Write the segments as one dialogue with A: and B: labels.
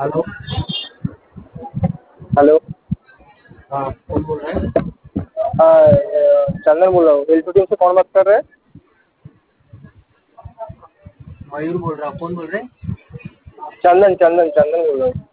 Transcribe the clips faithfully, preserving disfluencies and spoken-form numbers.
A: Hello.
B: Hello.
A: हाँ, कौन बोल रहे हैं?
B: हाँ, अ, चंदन बोल रहा हूँ। एल टू टीम से कौन बात कर रहे हैं?
A: मयूर बोल रहा हूँ। कौन बोल रहे हैं?
B: चंदन चंदन चंदन बोल रहा हूँ।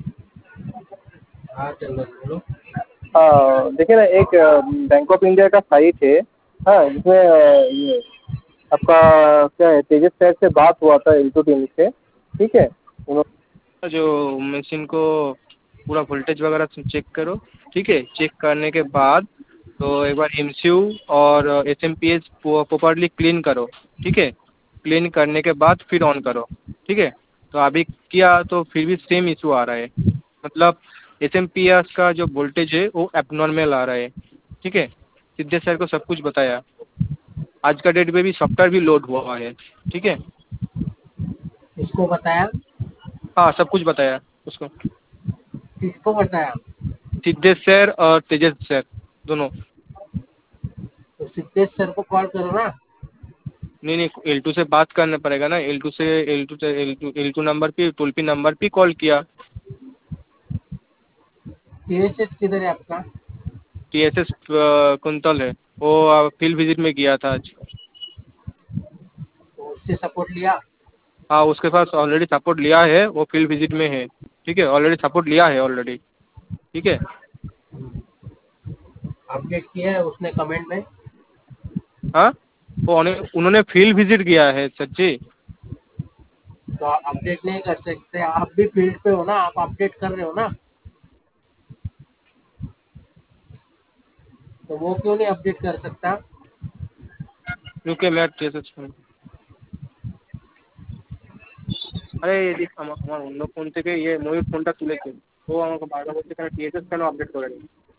A: हाँ, चंदन बोलो।
B: हाँ, देखिए ना, एक बैंक ऑफ इंडिया का साइट है। हाँ, जिसमें अ, ये आपका क्या है, तेजस सर से बात हुआ था एल टू टीम से। ठीक है, उन्होंने जो मशीन को पूरा वोल्टेज वगैरह चेक करो। ठीक है, चेक करने के बाद तो एक बार एमसीयू और S M P S properly clean करो। ठीक है, क्लीन करने के बाद फिर ऑन करो। ठीक है, तो अभी किया तो फिर भी सेम इशू आ रहा है। मतलब एस एम पी एस का जो वोल्टेज है वो एबनॉर्मल आ रहा है। ठीक है, सिद्धे सर को सब कुछ बताया। आज का डेट में भी सॉफ्टवेयर भी लोड हुआ है। ठीक है।
A: किसको बताया?
B: हाँ, सब कुछ बताया उसको।
A: किसको बताया?
B: सिद्धेश सर और तेजस सर दोनों।
A: तो सिद्धेश सर को कॉल करो ना।
B: नहीं नहीं, एल टू से बात करना पड़ेगा ना। एल टू से एल टू से L two L two number पे, टोल फ्री नंबर पे कॉल किया।
A: टीएसएस किधर है आपका?
B: टी एस एस कुंतल है। वो फील्ड विजिट में गया था आज।
A: तो उससे सपोर्ट लिया?
B: हाँ, उसके पास ऑलरेडी सपोर्ट लिया है, वो फील्ड विजिट में है। ठीक है, ऑलरेडी सपोर्ट लिया है ऑलरेडी। ठीक है।
A: अपडेट किया है उसने कमेंट में?
B: हाँ, वो उन्हें- उन्होंने फील्ड विजिट किया है सच्ची।
A: तो आप अपडेट नहीं कर सकते? आप भी फील्ड पे हो ना, आप अपडेट कर रहे हो ना। तो वो क्यों नहीं अपडेट कर सकता?
B: क्योंकि मैं टी एस एस। আরে এদিক আমার আমার অন্য ফোন থেকে ইয়ে ময়ূর ফোনটা তুলেছে। ও আমাকে বারবার বলছে কেন টিএসএস কেন আপডেট করেনি।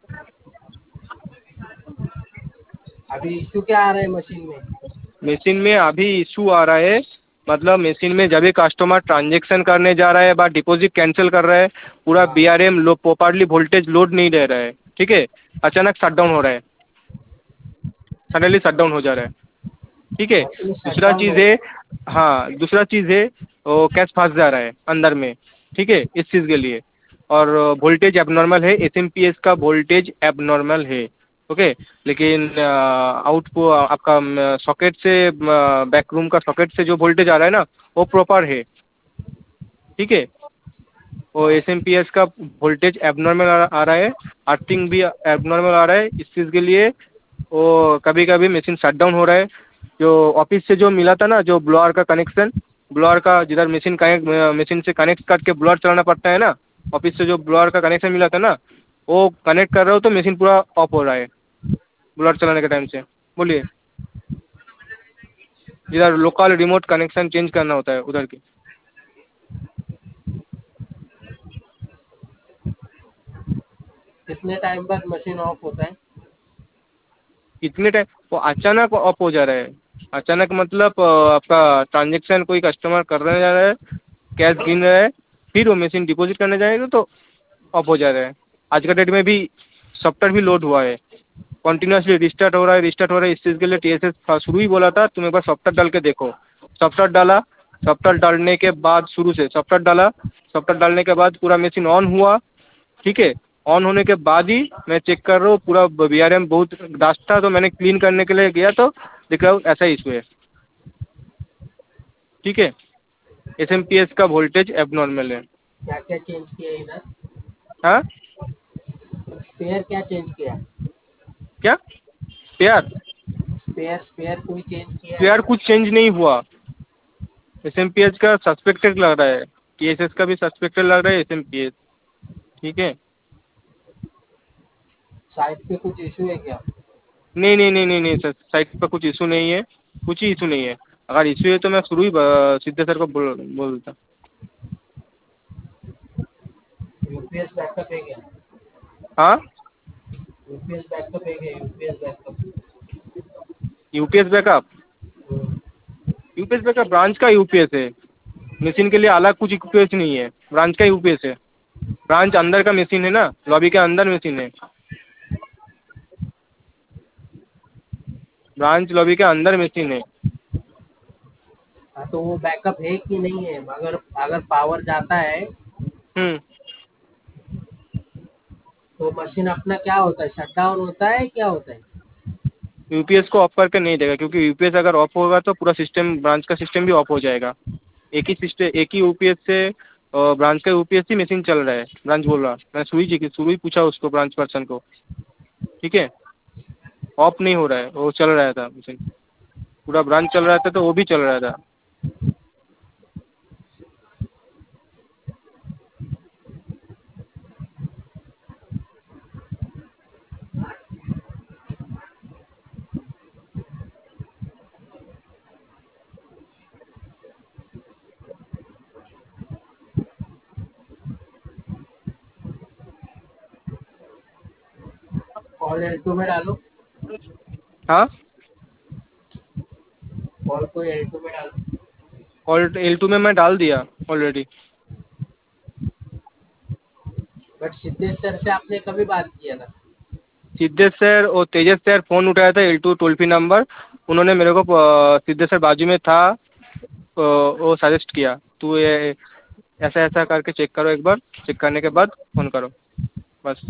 A: अभी इश्यू क्या आ रहा है मशीन में?
B: मशीन में अभी इशू आ रहा है। मतलब मशीन में जब भी कस्टमर ट्रांजेक्शन करने जा रहा है बा डिपॉजिट कैंसिल कर रहा है, पूरा
A: हाँ।
B: बी आर एम लो प्रॉपरली वोल्टेज लोड नहीं दे रहा है। ठीक है, अचानक शट डाउन हो रहा है, सडनली शट डाउन हो जा रहा है। ठीक है।
A: मशीन शट
B: दूसरा
A: डाउन
B: चीज़
A: हो।
B: है, हाँ, दूसरा चीज़ है, वो कैश फंस जा रहा है अंदर में। ठीक है, इस चीज़ के लिए। और वोल्टेज एबनॉर्मल है, एस एम पी एस का वोल्टेज एबनॉर्मल है। ओके। लेकिन आउट को आपका सॉकेट से, बैक रूम का सॉकेट से जो वोल्टेज आ रहा है ना, वो प्रॉपर है। ठीक है, वो
A: हाँ।
B: एस एम पी एस का वोल्टेज एबनॉर्मल आ, आ रहा है। अर्थिंग भी एबनॉर्मल आ रहा है। इस चीज़ के लिए वो कभी कभी मशीन शट डाउन हो रहा है। जो ऑफिस से जो मिला था ना, जो ब्लोअर का कनेक्शन, ब्लोअर का जिधर मशीन कनेक्ट मशीन से कनेक्ट करके ब्लोअर चलाना पड़ता है ना, ऑफिस से जो ब्लोअर का कनेक्शन मिला था ना, वो कनेक्ट कर रहे हो तो मशीन पूरा ऑफ हो रहा है ब्लोअर चलाने के टाइम से। बोलिए, जिधर लोकल रिमोट कनेक्शन चेंज करना होता है उधर की।
A: कितने टाइम बाद मशीन ऑफ होता है?
B: कितने टाइम, वो अचानक ऑफ हो जा रहा है। अचानक मतलब अ, आपका ट्रांजेक्शन कोई कस्टमर करने जा रहा है, कैश गिन रहा है, फिर वो मशीन डिपॉजिट करने जाएगा तो ऑफ हो जा रहा है। आज का डेट में भी सॉफ्टवेयर भी लोड हुआ है, कंटिन्यूसली रिस्टार्ट हो रहा है, रिस्टार्ट हो रहा है। इस चीज़ के लिए टी एस एस शुरू ही बोला था तुम एक बार सॉफ्टवेयर डाल के देखो। सॉफ्टवेयर डाला, सॉफ्टवेयर डालने के बाद शुरू से सॉफ्टवेयर डाला, सॉफ्टवेयर डालने के बाद पूरा मशीन ऑन हुआ। ठीक है, ऑन होने के बाद ही मैं चेक कर रहा हूँ, पूरा बी आर एम बहुत डास्ट था तो मैंने क्लीन करने के लिए गया तो दिख रहा हूँ ऐसा इशू है। ठीक है, एस एम पी एस का वोल्टेज एबनॉर्मल है।
A: क्या क्या चेंज किया इधर?
B: हाँ,
A: स्पेयर क्या चेंज किया?
B: क्या पेयर,
A: स्पेयर स्पेयर कोई चेंज किया है?
B: पेयर कुछ चेंज नहीं हुआ। एस एम पी एच का सस्पेक्टेड लग रहा है, टी एस एस का भी सस्पेक्टेड लग रहा है, एस एम पी एच। ठीक है।
A: साइट पे कुछ इशू है क्या?
B: नहीं नहीं नहीं नहीं नहीं सर, साइट पर कुछ इशू नहीं है, कुछ ही इशू नहीं है। अगर इशू है तो मैं शुरू ही ब- सीधे सर को बोल बोलता।
A: यूपीएस बैकअप है क्या?
B: हाँ,
A: यूपीएस बैकअप है क्या? UPS backup?
B: U P S backup, U P S backup branch का यू पी एस है। मशीन के लिए अलग कुछ यू पी एस नहीं है, ब्रांच का यू पी एस है। ब्रांच अंदर का मशीन है ना, लॉबी के अंदर मशीन है। ब्रांच लॉबी के अंदर मशीन है।
A: हाँ, तो वो बैकअप है कि नहीं है? अगर अगर पावर जाता है
B: हम्म।
A: तो मशीन अपना क्या होता है, शट डाउन होता है, क्या होता है?
B: यूपीएस को ऑफ करके नहीं देगा, क्योंकि यूपीएस अगर ऑफ होगा तो पूरा सिस्टम, ब्रांच का सिस्टम भी ऑफ हो जाएगा। एक ही सिस्टम, एक ही यूपीएस से ब्रांच का यूपीएस ही मशीन चल रहा है। ब्रांच बोल रहा, मैं सुई जी की सुई पूछा उसको, ब्रांच पर्सन को, ठीक है। ऑफ नहीं हो रहा है, वो चल रहा था मशीन, पूरा ब्रांच चल रहा था तो वो भी चल रहा था।
A: कॉल एल टू में डालो,
B: हाँ,
A: कॉल को एल टू में डालो।
B: और एल टू में मैं डाल दिया ऑलरेडी।
A: बट सिद्धेश सर से आपने कभी बात किया था?
B: सिद्धेश सर और तेजस सर फ़ोन उठाया था, L two toll free number. उन्होंने मेरे को अ, सिद्धेश सर बाजू में था, अ, वो सजेस्ट किया, तू ये ऐसा ऐसा करके चेक करो, एक बार चेक करने के बाद फ़ोन करो, बस।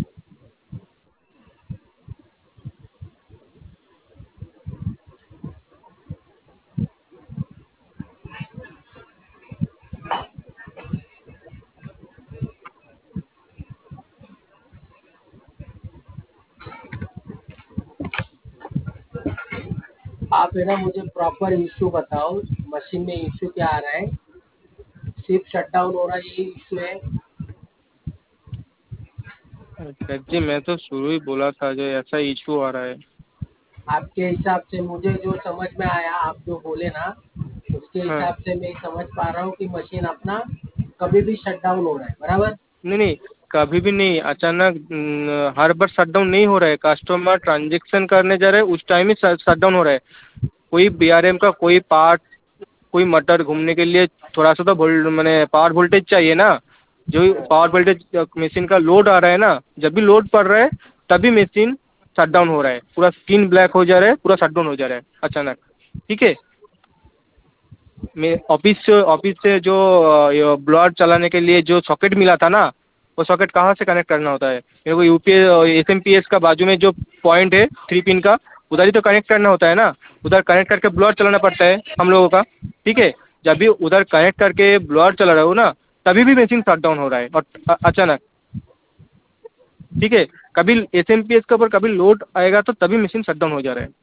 A: आप है ना मुझे प्रॉपर इशू बताओ, मशीन में इशू क्या आ रहा है, सिर्फ शट डाउन हो रहा है, यही इशू है?
B: अच्छा जी, मैं तो शुरू ही बोला था जो ऐसा इशू आ रहा है।
A: आपके हिसाब से मुझे जो समझ में आया, आप जो बोले ना, उसके
B: हाँ,
A: हिसाब से मैं समझ पा रहा हूँ कि मशीन अपना कभी भी शट डाउन हो रहा है, बराबर?
B: नहीं नहीं, कभी भी नहीं, अचानक न, हर बार शट डाउन नहीं हो रहा है। कस्टमर ट्रांजेक्शन करने जा रहे हैं उस टाइम ही शट डाउन हो रहा है। कोई बीआरएम का कोई पार्ट, कोई मोटर घूमने के लिए थोड़ा सा तो वोल्ट मैंने पावर वोल्टेज चाहिए ना। जो पावर वोल्टेज मशीन का लोड आ रहा है ना, जब भी लोड पड़ रहा है तभी मशीन शट डाउन हो रहा है, पूरा स्क्रीन ब्लैक हो जा रहा है, पूरा शट डाउन हो जा रहा है अचानक, ठीक है। मैं ऑफिस से ऑफिस से जो ब्लॉड चलाने के लिए जो सॉकेट मिला था ना, वो सॉकेट कहाँ से कनेक्ट करना होता है मेरे को, UPS S M P S का बाजू में जो पॉइंट है थ्री पिन का, उधर ही तो कनेक्ट करना होता है ना। उधर कनेक्ट करके ब्लॉड चलाना पड़ता है हम लोगों का, ठीक है। जब भी उधर कनेक्ट करके ब्लॉड चला रहा हो ना, तभी भी मशीन शट डाउन हो रहा है, और अ- अचानक, ठीक है। कभी एस एम पी एस के ऊपर कभी लोड आएगा तो तभी मशीन शट डाउन हो जा रहा है।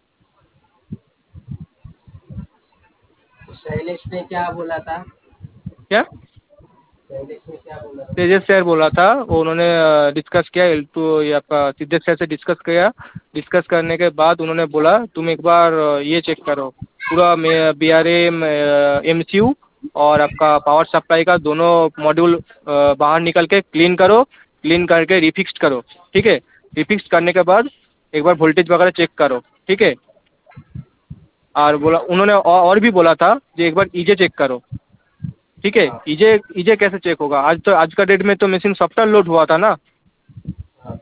A: शैलेश ने क्या बोला था?
B: क्या?
A: शैलेश ने क्या बोला था?
B: तेजस सर बोला था, वो उन्होंने डिस्कस किया, एल टू ये आपका सिद्धेश सर से डिस्कस किया। डिस्कस करने के बाद उन्होंने बोला तुम एक बार अ, ये चेक करो, पूरा B R M M C U और आपका पावर सप्लाई का दोनों मॉड्यूल बाहर निकल के क्लीन करो, क्लीन करके रिफिक्स करो, ठीक है। रिफिक्स करने के बाद एक बार वोल्टेज वगैरह चेक करो, ठीक है। और बोला उन्होंने, और और भी बोला था कि एक बार ईजे चेक करो, ठीक है।
A: हाँ,
B: ईजे ईजे कैसे चेक होगा, आज तो आज का डेट में तो मशीन सॉफ्टवेयर लोड हुआ था ना।
A: हाँ।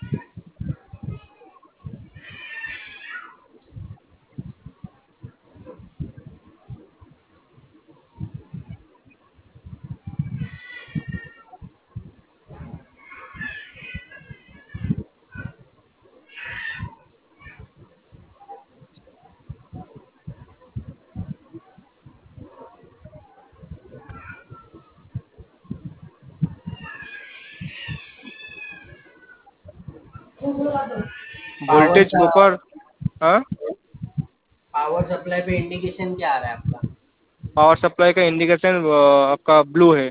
A: पावर
B: वोल्टेज ऊपर। हाँ,
A: पावर सप्लाई पे इंडिकेशन क्या आ रहा है आपका?
B: पावर सप्लाई का इंडिकेशन आपका ब्लू है।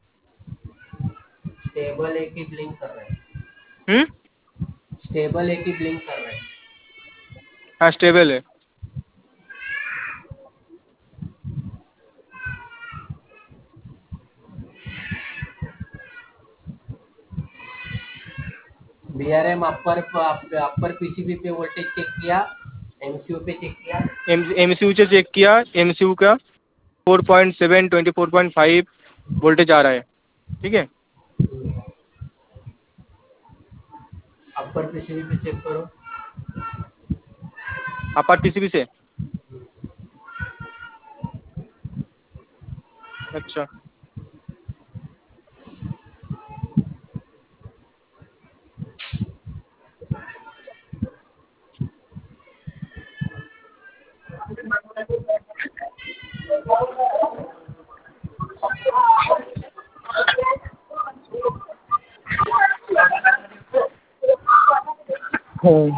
A: स्टेबल एक ही ब्लिंक कर रहा है।
B: हम्म।
A: स्टेबल एक ही ब्लिंक कर रहा है।
B: हाँ, स्टेबल है।
A: B R M upper upper PCB पे वोल्टेज चेक किया, एमसीयू पे चेक किया।
B: एम एम सी यू से चेक किया, एम सी यू का four point seven twenty four point five voltage आ रहा है, ठीक है।
A: अपर पीसीबी पे चेक करो।
B: अपार पीसीबी से। अच्छा। हम्म,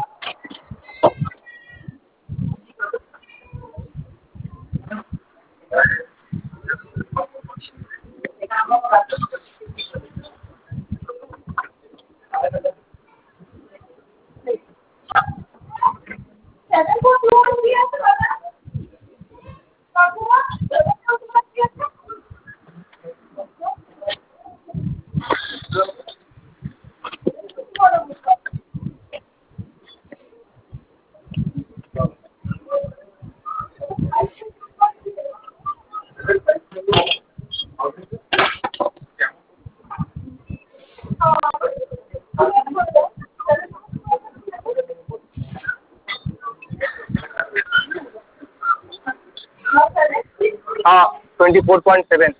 B: हाँ twenty four point seven.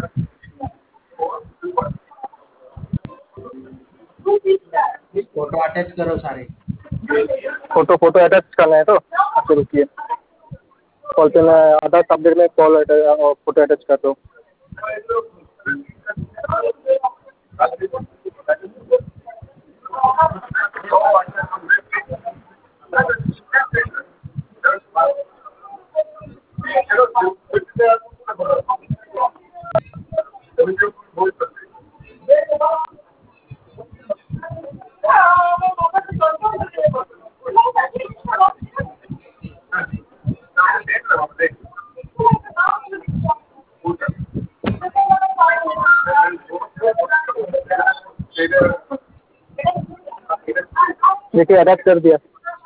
A: Photo attach करो सारे।
B: फोटो फोटो अटैच करना है तो अच्छा रुकिए, कॉल पे मैं आधा सब्जेक्ट में कॉल फोटो अटैच कर दो। देखिए अटैच कर दिया।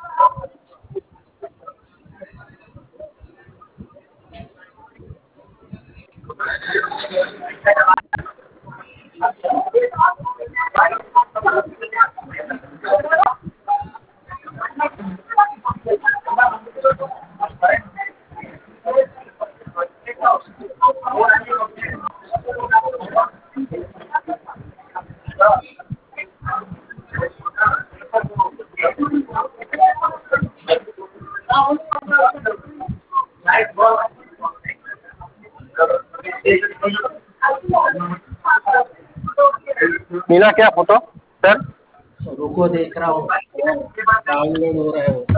B: मिला क्या फोटो सर?
A: रुको देख रहा हूँ, डाउनलोड हो रहा है वो।